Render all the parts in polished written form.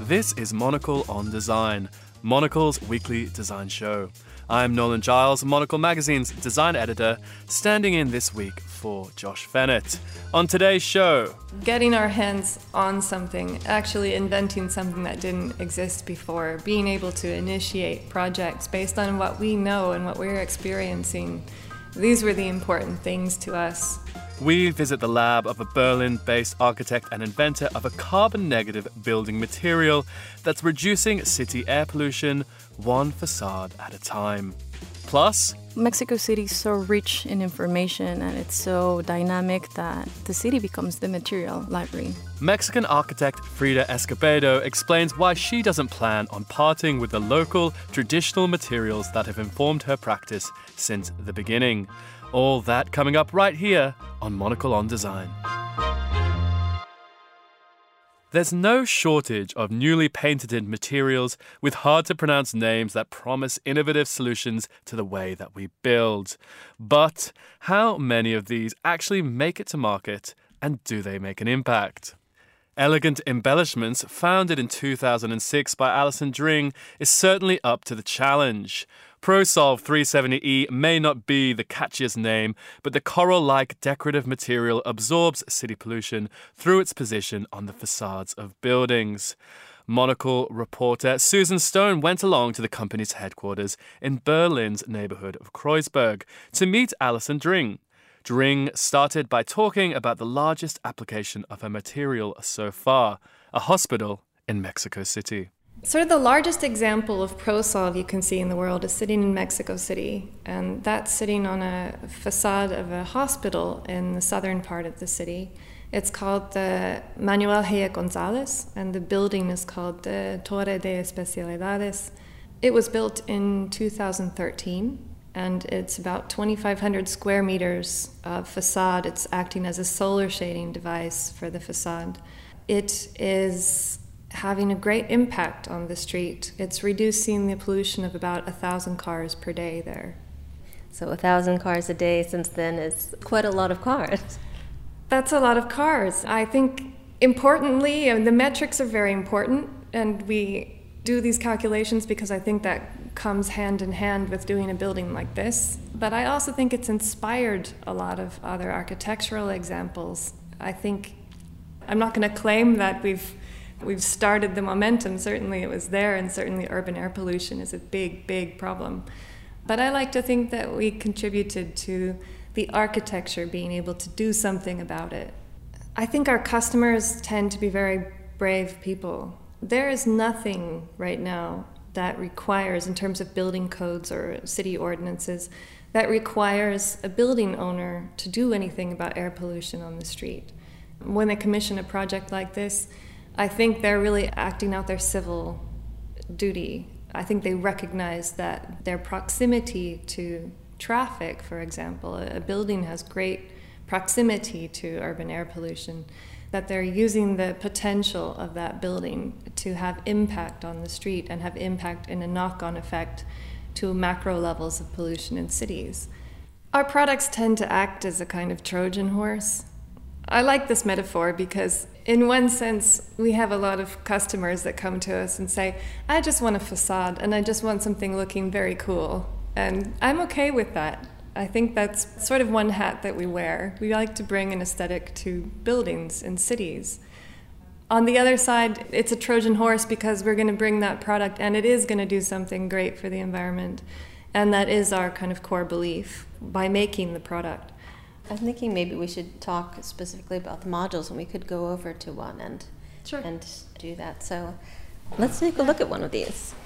This is Monocle on Design, Monocle's weekly design show. I'm Nolan Giles, Monocle Magazine's design editor, standing in this week for Josh Fennett. On today's show, getting our hands on something, actually inventing something that didn't exist before, being able to initiate projects based on what we know and what we're experiencing. These were the important things to us. we visit the lab of a Berlin-based architect and inventor of a carbon-negative building material that's reducing city air pollution one facade at a time. Plus, Mexico City is so rich in information and it's so dynamic that the city becomes the material library. Mexican architect Frida Escobedo explains why she doesn't plan on parting with the local, traditional materials that have informed her practice since the beginning. All that coming up right here on Monocle on Design. There's no shortage of newly patented materials with hard-to-pronounce names that promise innovative solutions to the way that we build. But how many of these actually make it to market, and do they make an impact? Elegant Embellishments, founded in 2006 by Alison Dring, is certainly up to the challenge. ProSolve 370E may not be the catchiest name, but the coral-like decorative material absorbs city pollution through its position on the facades of buildings. Monocle reporter Susan Stone went along to the company's headquarters in Berlin's neighborhood of Kreuzberg to meet Alison Dring. Dring started by talking about the largest application of her material so far, a hospital in Mexico City. Sort of the largest example of ProSolve you can see in the world is sitting in Mexico City, and that's sitting on a facade of a hospital in the southern part of the city. It's called the Manuel Hayek Gonzalez, and the building is called the Torre de Especialidades. It was built in 2013, and it's about 2,500 square meters of facade. It's acting as a solar shading device for the facade. It is having a great impact on the street. It's reducing the pollution of about 1,000 cars per day there. So 1,000 cars a day since then is quite a lot of cars. That's a lot of cars. I think importantly, the metrics are very important, and we do these calculations because I think that comes hand in hand with doing a building like this. But I also think it's inspired a lot of other architectural examples. I think I'm not going to claim that we've started the momentum. Certainly it was there, and certainly urban air pollution is a big, big problem. But I like to think that we contributed to the architecture being able to do something about it. I think our customers tend to be very brave people. There is nothing right now that requires, in terms of building codes or city ordinances, that requires a building owner to do anything about air pollution on the street. When they commission a project like this, I think they're really acting out their civil duty. I think they recognize that their proximity to traffic, for example, a building has great proximity to urban air pollution, that they're using the potential of that building to have impact on the street and have impact in a knock-on effect to macro levels of pollution in cities. Our products tend to act as a kind of Trojan horse. I like this metaphor because in one sense, we have a lot of customers that come to us and say, I just want a facade and I just want something looking very cool. And I'm okay with that. I think that's sort of one hat that we wear. We like to bring an aesthetic to buildings in cities. On the other side, it's a Trojan horse because we're going to bring that product and it is going to do something great for the environment. And that is our kind of core belief by making the product. I'm thinking maybe we should talk specifically about the modules, and we could go over to one and do that. So let's take a look at one of these.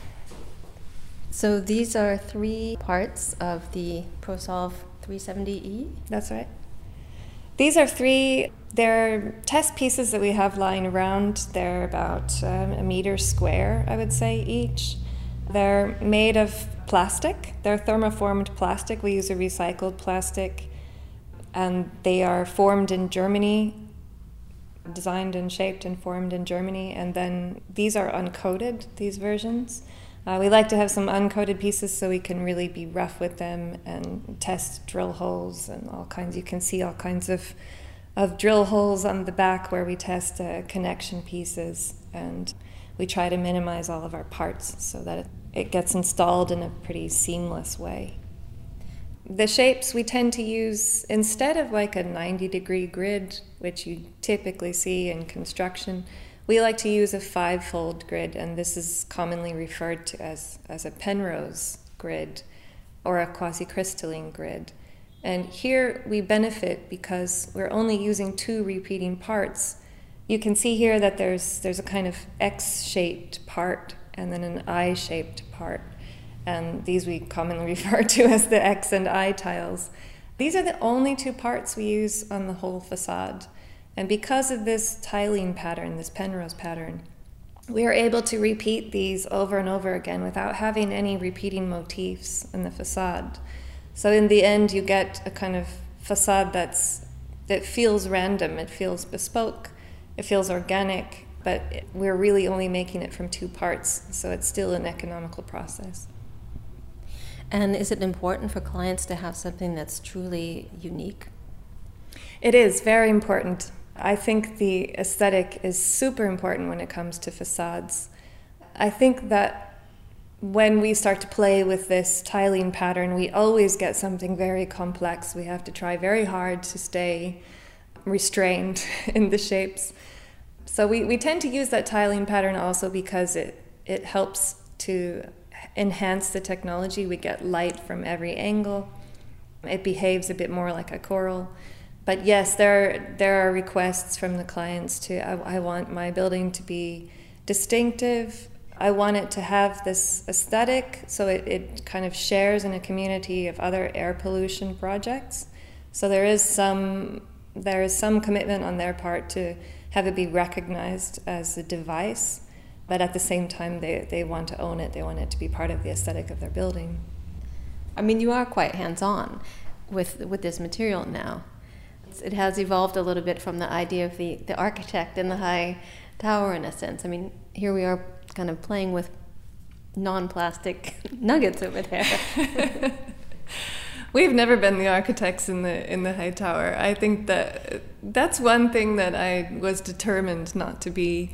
So these are 3 parts of the ProSolve 370E. That's right. These are 3, they're test pieces that we have lying around. They're about a meter square, I would say, each. They're made of plastic. They're thermoformed plastic. We use a recycled plastic. And they are formed in Germany, designed and shaped and formed in Germany. And then these are uncoated, these versions. We like to have some uncoated pieces so we can really be rough with them and test drill holes and all kinds. You can see all kinds of drill holes on the back where we test connection pieces. And we try to minimize all of our parts so that it gets installed in a pretty seamless way. The shapes we tend to use, instead of like a 90-degree grid, which you typically see in construction, we like to use a 5-fold grid, and this is commonly referred to as a Penrose grid or a quasi-crystalline grid. And here we benefit because we're only using 2 repeating parts. You can see here that there's a kind of X-shaped part and then an I-shaped part. And these we commonly refer to as the X and I tiles. These are the only 2 parts we use on the whole facade. And because of this tiling pattern, this Penrose pattern, we are able to repeat these over and over again without having any repeating motifs in the facade. So in the end, you get a kind of facade that feels random, it feels bespoke, it feels organic, but we're really only making it from 2 parts, so it's still an economical process. And is it important for clients to have something that's truly unique? It is very important. I think the aesthetic is super important when it comes to facades. I think that when we start to play with this tiling pattern, we always get something very complex. We have to try very hard to stay restrained in the shapes. So we tend to use that tiling pattern also because it helps to enhance the technology. We get light from every angle. It behaves a bit more like a coral. But yes, there are requests from the clients to, I want my building to be distinctive. I want it to have this aesthetic, so it kind of shares in a community of other air pollution projects. So there is some commitment on their part to have it be recognized as a device, but at the same time they want to own it. They want it to be part of the aesthetic of their building. I mean, you are quite hands-on with this material now. It has evolved a little bit from the idea of the architect in the high tower, in a sense. I mean, here we are kind of playing with non-plastic nuggets over there. We've never been the architects in the high tower. I think that's one thing that I was determined not to be.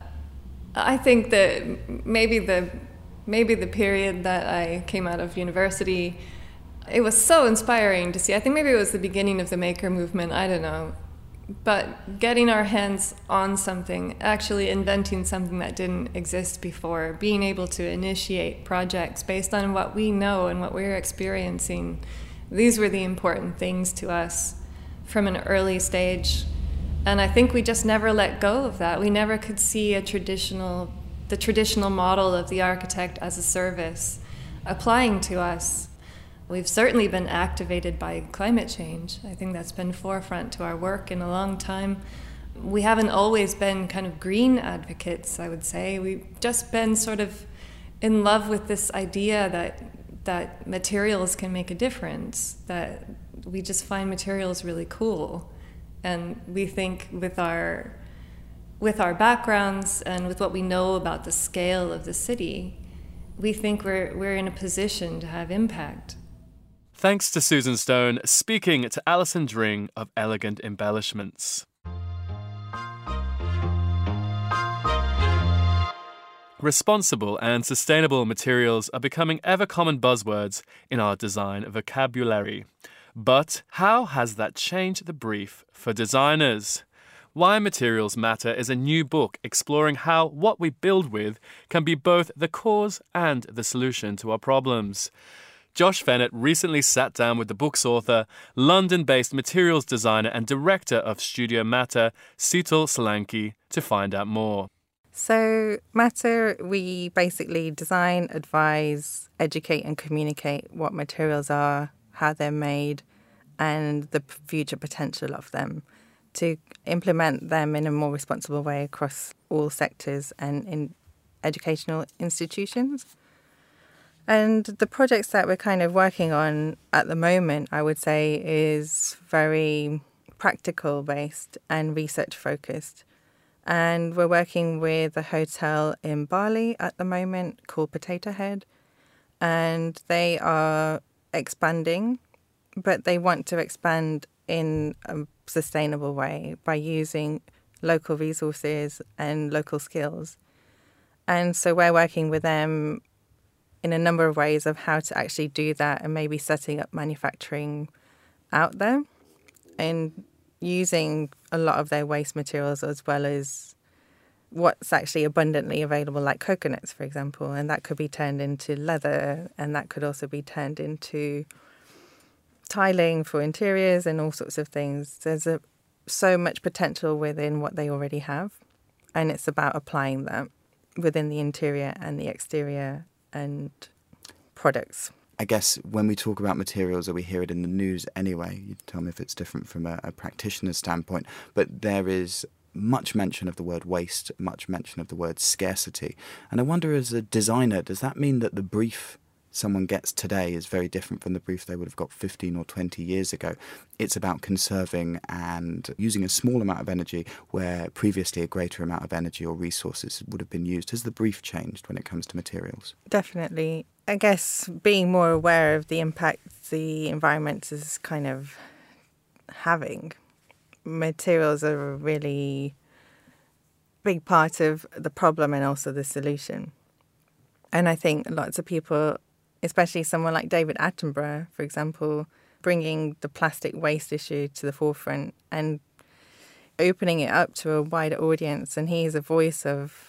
I think that maybe the period that I came out of university, it was so inspiring to see. I think maybe it was the beginning of the maker movement, I don't know. But getting our hands on something, actually inventing something that didn't exist before, being able to initiate projects based on what we know and what we're experiencing, these were the important things to us from an early stage. And I think we just never let go of that. We never could see the traditional model of the architect as a service applying to us. We've certainly been activated by climate change. I think that's been forefront to our work in a long time. We haven't always been kind of green advocates, I would say. We've just been sort of in love with this idea that materials can make a difference, that we just find materials really cool. And we think with our backgrounds and with what we know about the scale of the city, we think we're in a position to have impact. Thanks to Susan Stone, speaking to Alison Dring of Elegant Embellishments. Responsible and sustainable materials are becoming ever-common buzzwords in our design vocabulary. But how has that changed the brief for designers? Why Materials Matter is a new book exploring how what we build with can be both the cause and the solution to our problems. Josh Fennett recently sat down with the book's author, London-based materials designer and director of Studio Matter, Seetal Solanki, to find out more. So Matter, we basically design, advise, educate and communicate what materials are, how they're made, and the future potential of them, to implement them in a more responsible way across all sectors and in educational institutions. And the projects that we're kind of working on at the moment, I would say, is very practical based and research focused. And we're working with a hotel in Bali at the moment called Potato Head. And they are expanding, but they want to expand in a sustainable way by using local resources and local skills. And so we're working with them in a number of ways of how to actually do that, and maybe setting up manufacturing out there and using a lot of their waste materials as well as what's actually abundantly available, like coconuts, for example. And that could be turned into leather, and that could also be turned into tiling for interiors and all sorts of things. There's so much potential within what they already have, and it's about applying that within the interior and the exterior and products. I guess when we talk about materials, or we hear it in the news anyway, you tell me if it's different from a practitioner's standpoint, but there is much mention of the word waste, much mention of the word scarcity. And I wonder, as a designer, does that mean that the brief someone gets today is very different from the brief they would have got 15 or 20 years ago? It's about conserving and using a small amount of energy where previously a greater amount of energy or resources would have been used. Has the brief changed when it comes to materials? Definitely. I guess being more aware of the impact the environment is kind of having. Materials are a really big part of the problem and also the solution. And I think lots of people, especially someone like David Attenborough, for example, bringing the plastic waste issue to the forefront and opening it up to a wider audience. And he is a voice of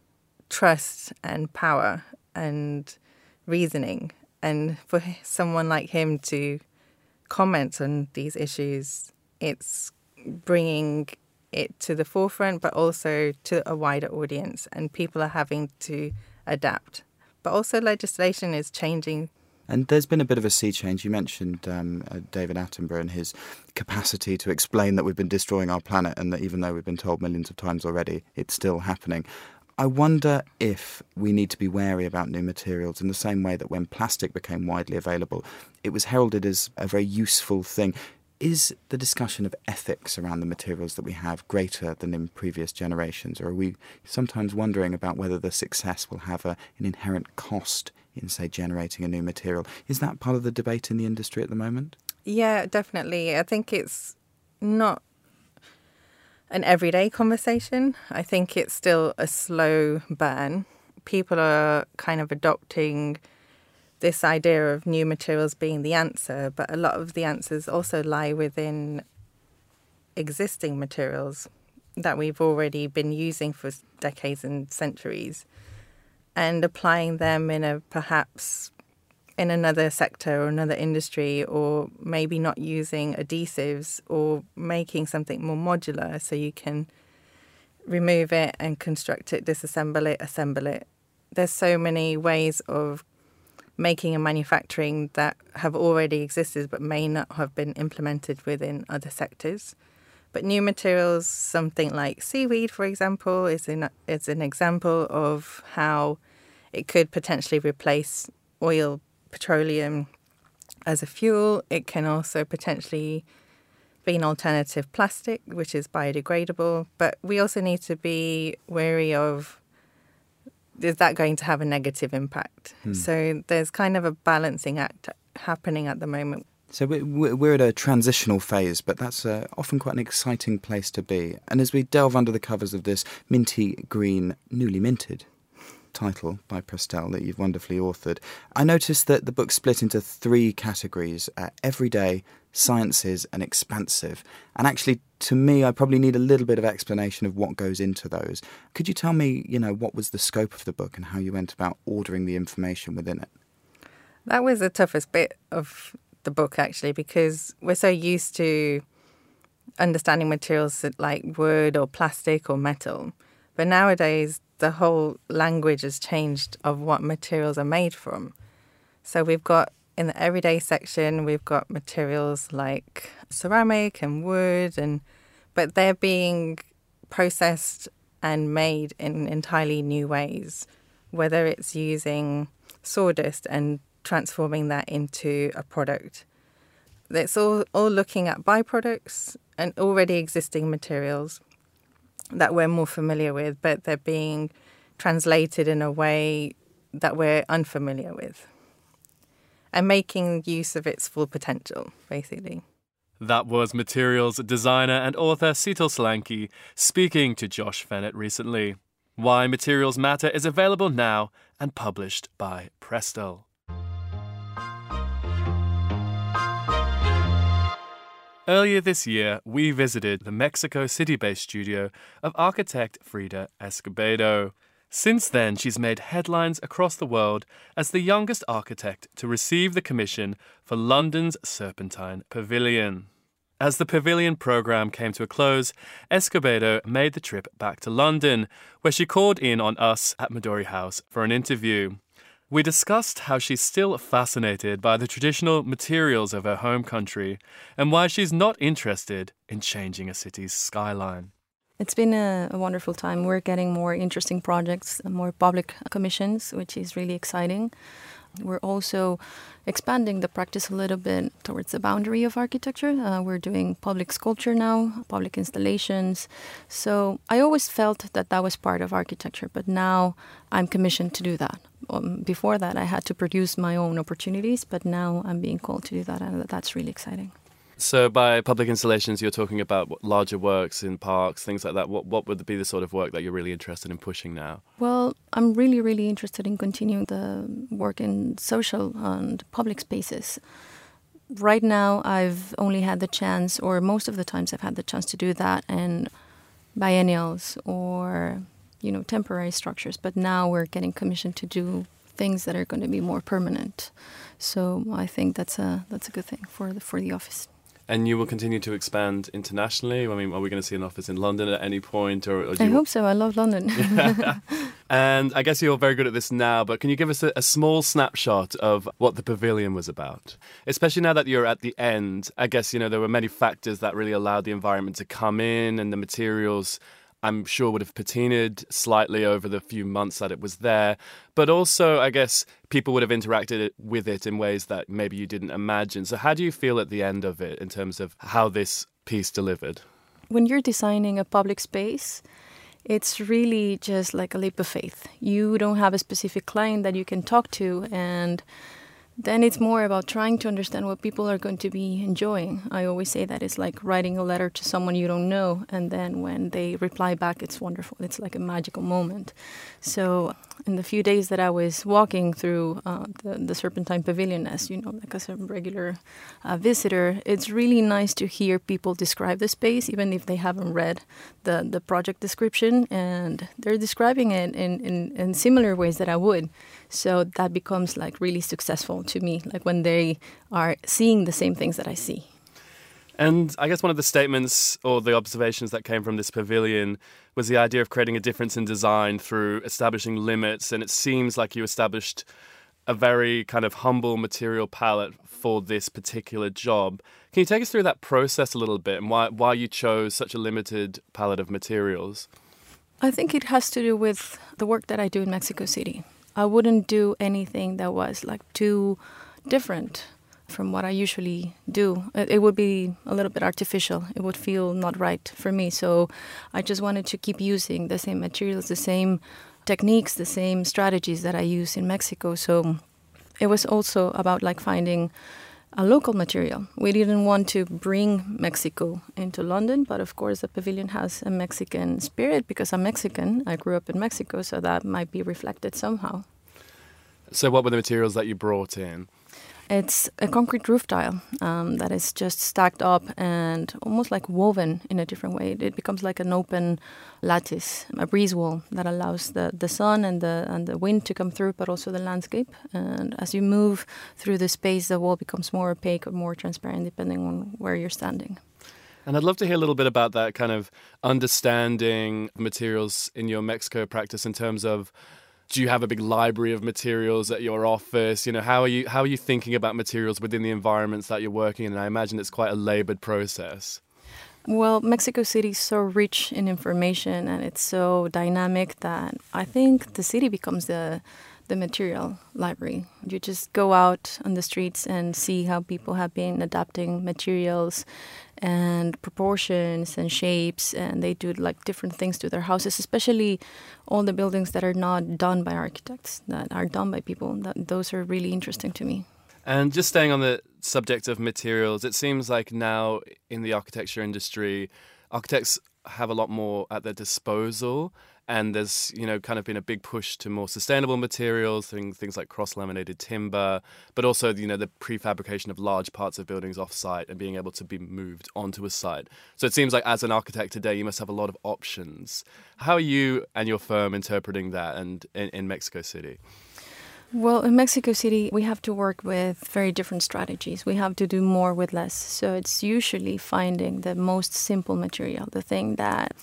trust and power and reasoning. And for someone like him to comment on these issues, it's bringing it to the forefront, but also to a wider audience. And people are having to adapt. But also legislation is changing. And there's been a bit of a sea change. You mentioned David Attenborough and his capacity to explain that we've been destroying our planet, and that even though we've been told millions of times already, it's still happening. I wonder if we need to be wary about new materials in the same way that when plastic became widely available, it was heralded as a very useful thing. Is the discussion of ethics around the materials that we have greater than in previous generations? Or are we sometimes wondering about whether the success will have an inherent cost in, say, generating a new material? Is that part of the debate in the industry at the moment? Yeah, definitely. I think it's not an everyday conversation. I think it's still a slow burn. People are kind of adopting this idea of new materials being the answer, but a lot of the answers also lie within existing materials that we've already been using for decades and centuries, and applying them in perhaps in another sector or another industry, or maybe not using adhesives, or making something more modular so you can remove it and construct it, disassemble it, assemble it. There's so many ways of making and manufacturing that have already existed but may not have been implemented within other sectors. But new materials, something like seaweed, for example, is an example of how it could potentially replace oil, petroleum as a fuel. It can also potentially be an alternative plastic, which is biodegradable. But we also need to be wary of, is that going to have a negative impact? So there's kind of a balancing act happening at the moment. So we're at a transitional phase, but that's often quite an exciting place to be. And as we delve under the covers of this minty green, newly minted title by Prestel that you've wonderfully authored, I noticed that the book's split into 3 categories: everyday, sciences and expansive. And actually, to me, I probably need a little bit of explanation of what goes into those. Could you tell me, what was the scope of the book and how you went about ordering the information within it? That was the toughest bit of the book, actually, because we're so used to understanding materials like wood or plastic or metal. But nowadays, the whole language has changed of what materials are made from. So we've got, in the everyday section, we've got materials like ceramic and wood, but they're being processed and made in entirely new ways, whether it's using sawdust and transforming that into a product. It's all looking at byproducts and already existing materials that we're more familiar with, but they're being translated in a way that we're unfamiliar with, and making use of its full potential, basically. That was materials designer and author Seetal Solanki speaking to Josh Fennett recently. Why Materials Matter is available now and published by Prestel. Earlier this year, we visited the Mexico City-based studio of architect Frida Escobedo. Since then, she's made headlines across the world as the youngest architect to receive the commission for London's Serpentine Pavilion. As the Pavilion programme came to a close, Escobedo made the trip back to London, where she called in on us at Midori House for an interview. We discussed how she's still fascinated by the traditional materials of her home country and why she's not interested in changing a city's skyline. It's been a wonderful time. We're getting more interesting projects, more public commissions, which is really exciting. We're also expanding the practice a little bit towards the boundary of architecture. We're doing public sculpture now, public installations. So I always felt that that was part of architecture, but now I'm commissioned to do that. Before that, I had to produce my own opportunities, but now I'm being called to do that, and that's really exciting. So by public installations, you're talking about larger works in parks, things like that. What would be the sort of work that you're really interested in pushing now? Well, I'm really, really interested in continuing the work in social and public spaces. Right now, I've only had the chance, or most of the times I've had the chance to do that in biennials or, temporary structures. But now we're getting commissioned to do things that are going to be more permanent. So I think that's a good thing for the office. And you will continue to expand internationally? I mean, are we going to see an office in London at any point? I hope so. I love London. And I guess you're very good at this now, but can you give us a small snapshot of what the pavilion was about? Especially now that you're at the end, I guess, there were many factors that really allowed the environment to come in, and the materials, I'm sure, would have patinaed slightly over the few months that it was there. But also, I guess, people would have interacted with it in ways that maybe you didn't imagine. So how do you feel at the end of it in terms of how this piece delivered? When you're designing a public space, it's really just like a leap of faith. You don't have a specific client that you can talk to, and then it's more about trying to understand what people are going to be enjoying. I always say that it's like writing a letter to someone you don't know, and then when they reply back, it's wonderful. It's like a magical moment. So in the few days that I was walking through the Serpentine Pavilion, as a regular visitor, it's really nice to hear people describe the space, even if they haven't read the project description, and they're describing it in similar ways that I would. So that becomes like really successful to me, like when they are seeing the same things that I see. And I guess one of the statements or the observations that came from this pavilion was the idea of creating a difference in design through establishing limits. And it seems like you established a very kind of humble material palette for this particular job. Can you take us through that process a little bit and why you chose such a limited palette of materials? I think it has to do with the work that I do in Mexico City. I wouldn't do anything that was like too different from what I usually do. It would be a little bit artificial. It would feel not right for me. So I just wanted to keep using the same materials, the same techniques, the same strategies that I use in Mexico. So it was also about like finding a local material. We didn't want to bring Mexico into London, but of course the pavilion has a Mexican spirit because I'm Mexican. I grew up in Mexico, so that might be reflected somehow. So what were the materials that you brought in? It's a concrete roof tile that is just stacked up and almost like woven in a different way. It becomes like an open lattice, a breeze wall that allows the sun and the wind to come through, but also the landscape. And as you move through the space, the wall becomes more opaque or more transparent depending on where you're standing. And I'd love to hear a little bit about that kind of understanding materials in your Mexico practice in terms of, do you have a big library of materials at your office? How are you thinking about materials within the environments that you're working in? And I imagine it's quite a labored process. Well, Mexico City is so rich in information and it's so dynamic that I think the city becomes the material library. You just go out on the streets and see how people have been adapting materials and proportions and shapes, and they do like different things to their houses, especially all the buildings that are not done by architects, that are done by people. Those are really interesting to me. And just staying on the subject of materials, it seems like now in the architecture industry, architects have a lot more at their disposal. And there's, kind of been a big push to more sustainable materials, things like cross-laminated timber, but also, the prefabrication of large parts of buildings off-site and being able to be moved onto a site. So it seems like as an architect today, you must have a lot of options. How are you and your firm interpreting that and in Mexico City? Well, in Mexico City, we have to work with very different strategies. We have to do more with less. So it's usually finding the most simple material, the thing that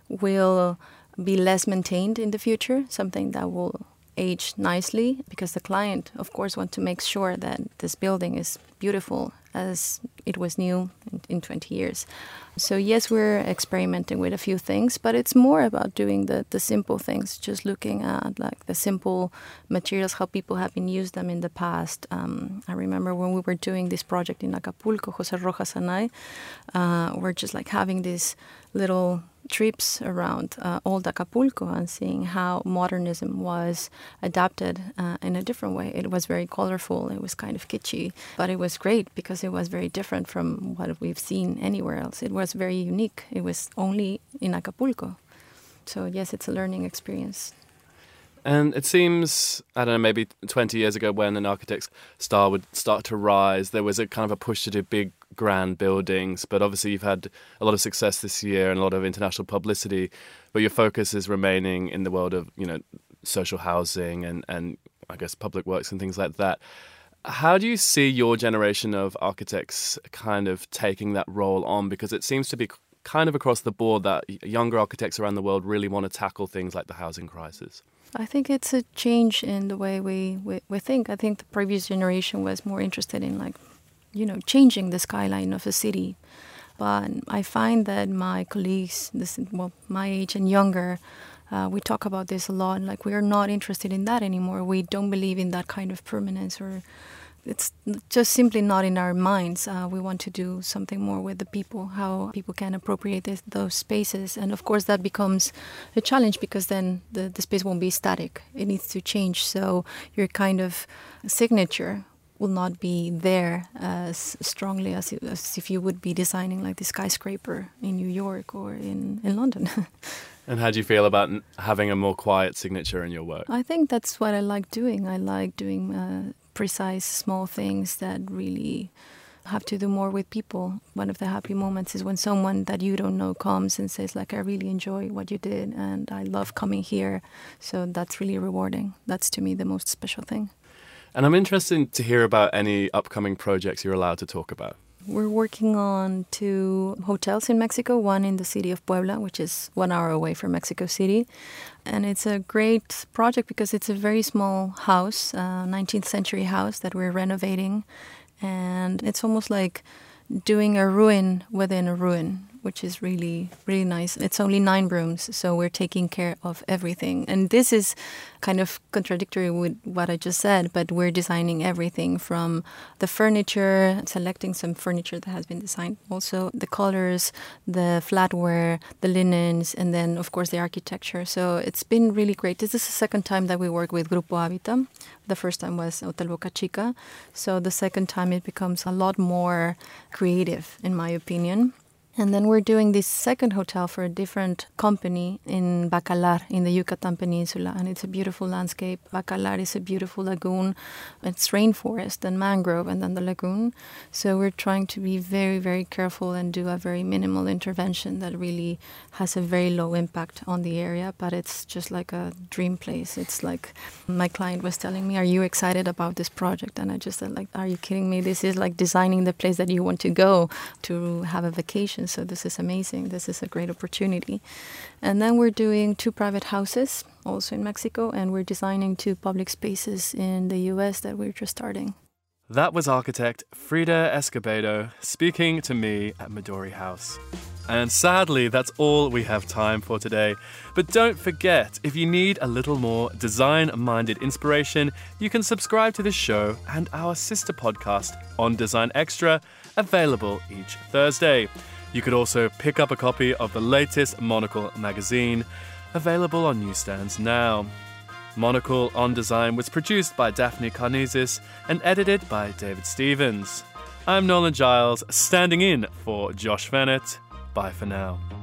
will be less maintained in the future, something that will age nicely, because the client, of course, wants to make sure that this building is beautiful as it was new in 20 years. So yes, we're experimenting with a few things, but it's more about doing the simple things, just looking at like the simple materials, how people have been used them in the past. I remember when we were doing this project in Acapulco, Jose Rojas and I, we're just like having these little trips around old Acapulco and seeing how modernism was adapted in a different way. It was very colorful, it was kind of kitschy, but it was great because it was very different from what we've seen anywhere else. It was very unique. It was only in Acapulco. So yes, it's a learning experience. And it seems, I don't know, maybe 20 years ago when an architect's star would start to rise, there was a kind of a push to do big, grand buildings. But obviously you've had a lot of success this year and a lot of international publicity. But your focus is remaining in the world of, social housing and I guess public works and things like that. How do you see your generation of architects kind of taking that role on? Because it seems to be kind of across the board that younger architects around the world really want to tackle things like the housing crisis. I think it's a change in the way we think. I think the previous generation was more interested in changing the skyline of a city. But I find that my colleagues, my age and younger, we talk about this a lot. Like, we are not interested in that anymore. We don't believe in that kind of permanence, or it's just simply not in our minds. We want to do something more with the people, how people can appropriate those spaces. And of course, that becomes a challenge because then the space won't be static. It needs to change. So your kind of signature will not be there as strongly as if you would be designing like the skyscraper in New York or in London. And how do you feel about having a more quiet signature in your work? I think that's what I like doing. I like doing precise, small things that really have to do more with people. One of the happy moments is when someone that you don't know comes and says, like, I really enjoy what you did and I love coming here. So that's really rewarding. That's, to me, the most special thing. And I'm interested to hear about any upcoming projects you're allowed to talk about. We're working on 2 hotels in Mexico, one in the city of Puebla, which is 1 hour away from Mexico City. And it's a great project because it's a very small house, 19th century house that we're renovating. And it's almost like doing a ruin within a ruin, which is really, really nice. It's only 9 rooms, so we're taking care of everything. And this is kind of contradictory with what I just said, but we're designing everything from the furniture, selecting some furniture that has been designed, also the colors, the flatware, the linens, and then, of course, the architecture. So it's been really great. This is the second time that we work with Grupo Habitat. The first time was Hotel Boca Chica. So the second time it becomes a lot more creative, in my opinion. And then we're doing this second hotel for a different company in Bacalar, in the Yucatan Peninsula. And it's a beautiful landscape. Bacalar is a beautiful lagoon. It's rainforest and mangrove and then the lagoon. So we're trying to be very, very careful and do a very minimal intervention that really has a very low impact on the area. But it's just like a dream place. It's like my client was telling me, are you excited about this project? And I just said, like, are you kidding me? This is like designing the place that you want to go to have a vacation. So this is amazing. This is a great opportunity. And then we're doing 2 private houses also in Mexico, and we're designing 2 public spaces in the US that we're just starting. That was architect Frida Escobedo speaking to me at Midori House. And sadly, that's all we have time for today. But don't forget, if you need a little more design-minded inspiration, you can subscribe to this show and our sister podcast On Design Extra, available each Thursday. You could also pick up a copy of the latest Monocle magazine, available on newsstands now. Monocle on Design was produced by Daphne Karnizis and edited by David Stevens. I'm Nolan Giles, standing in for Josh Vennett. Bye for now.